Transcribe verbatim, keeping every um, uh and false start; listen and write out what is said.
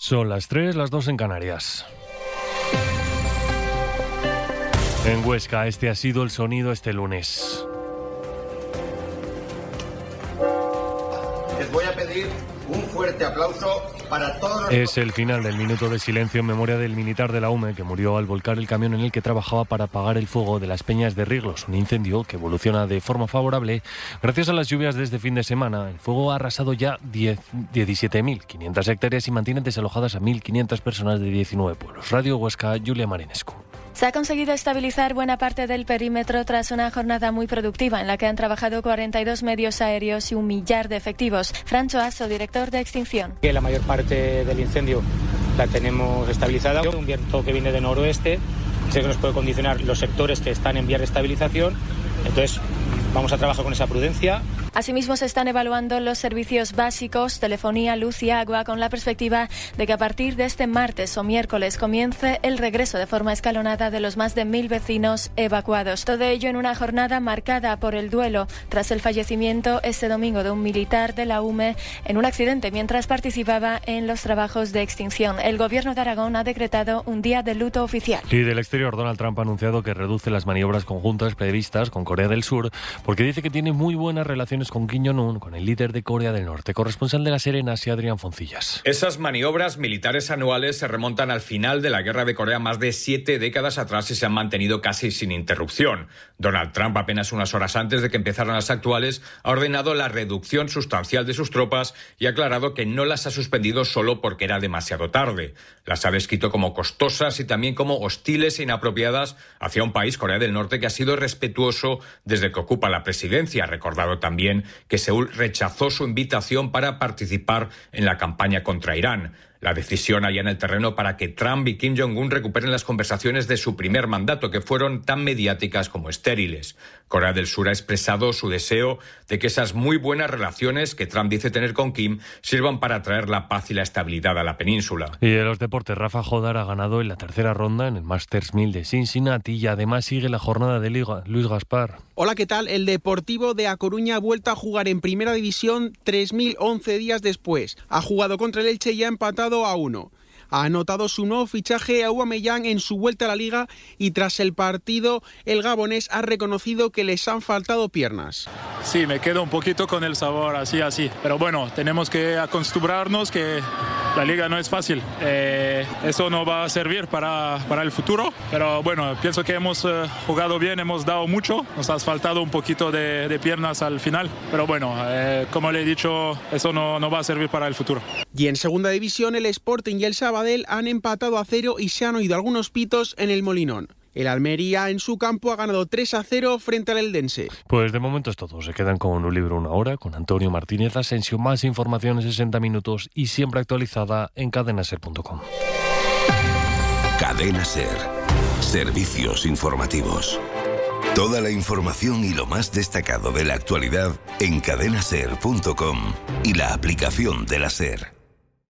Son las tres, las dos en Canarias. En Huesca, este ha sido el sonido este lunes. Les voy a pedir un fuerte aplauso para todos los... Es el final del minuto de silencio en memoria del militar de la U M E que murió al volcar el camión en el que trabajaba para apagar el fuego de las Peñas de Riglos, un incendio que evoluciona de forma favorable gracias a las lluvias de este fin de semana. El fuego ha arrasado ya diecisiete mil quinientas hectáreas y mantiene desalojadas a mil quinientas personas de diecinueve pueblos. Radio Huesca, Julia Marinescu. Se ha conseguido estabilizar buena parte del perímetro tras una jornada muy productiva en la que han trabajado cuarenta y dos medios aéreos y un millar de efectivos. Francho Aso, director de extinción. La mayor parte del incendio la tenemos estabilizada. Un viento que viene de noroeste, sé que nos puede condicionar los sectores que están en vías de estabilización. Entonces, vamos a trabajar con esa prudencia. Asimismo, se están evaluando los servicios básicos, telefonía, luz y agua, con la perspectiva de que a partir de este martes o miércoles comience el regreso de forma escalonada de los más de mil vecinos evacuados. Todo ello en una jornada marcada por el duelo tras el fallecimiento este domingo de un militar de la U M E en un accidente mientras participaba en los trabajos de extinción. El Gobierno de Aragón ha decretado un día de luto oficial. Y del exterior, Donald Trump ha anunciado que reduce las maniobras conjuntas previstas con Corea del Sur porque dice que tiene muy buenas relaciones con Kim Jong-un, con el líder de Corea del Norte. Corresponsal de La Serena, Adrián Foncillas. Esas maniobras militares anuales se remontan al final de la Guerra de Corea más de siete décadas atrás y se han mantenido casi sin interrupción. Donald Trump, apenas unas horas antes de que empezaran las actuales, ha ordenado la reducción sustancial de sus tropas y ha aclarado que no las ha suspendido solo porque era demasiado tarde. Las ha descrito como costosas y también como hostiles e inapropiadas hacia un país, Corea del Norte, que ha sido respetuoso desde que ocupa la presidencia. Ha recordado también que Seúl rechazó su invitación para participar en la campaña contra Irán. La decisión allá en el terreno para que Trump y Kim Jong-un recuperen las conversaciones de su primer mandato, que fueron tan mediáticas como estériles. Corea del Sur ha expresado su deseo de que esas muy buenas relaciones que Trump dice tener con Kim sirvan para traer la paz y la estabilidad a la península. Y de los deportes, Rafa Jodar ha ganado en la tercera ronda en el Masters mil de Cincinnati y además sigue la jornada de Liga. Luis Gaspar. Hola, ¿qué tal? El Deportivo de A Coruña ha vuelto a jugar en Primera División tres mil once días después. Ha jugado contra el Elche y ha empatado a uno. Ha anotado su nuevo fichaje Aubameyang en su vuelta a la Liga y tras el partido el gabonés ha reconocido que les han faltado piernas. Sí, me quedo un poquito con el sabor así, así. Pero bueno, tenemos que acostumbrarnos que la Liga no es fácil. Eh, eso no va a servir para, para el futuro. Pero bueno, pienso que hemos eh, jugado bien, hemos dado mucho. Nos ha faltado un poquito de, de piernas al final. Pero bueno, eh, como le he dicho, eso no, no va a servir para el futuro. Y en Segunda División el Sporting y el Sabadell han empatado a cero y se han oído algunos pitos en el Molinón. El Almería en su campo ha ganado tres a cero frente al Eldense. Pues de momento es todo. Se quedan con un libro una hora con Antonio Martínez Asensio. Más información en sesenta minutos y siempre actualizada en cadena ser punto com. Cadena Ser. Servicios informativos. Toda la información y lo más destacado de la actualidad en cadena ser punto com y la aplicación de la SER.